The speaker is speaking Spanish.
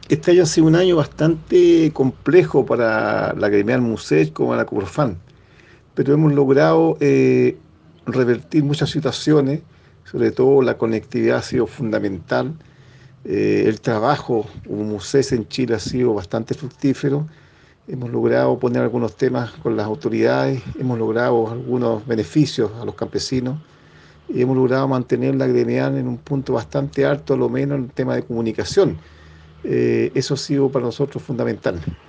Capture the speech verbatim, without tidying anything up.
Este año ha sido un año bastante complejo para la gremial MUSEC como la COPROFAN, pero hemos logrado eh, revertir muchas situaciones, sobre todo la conectividad ha sido fundamental. Eh, el trabajo como MUSES en Chile ha sido bastante fructífero. Hemos logrado poner algunos temas con las autoridades, hemos logrado algunos beneficios a los campesinos y hemos logrado mantener la gremial en un punto bastante alto, a lo menos en el tema de comunicación. Eh, eso ha sido para nosotros fundamental.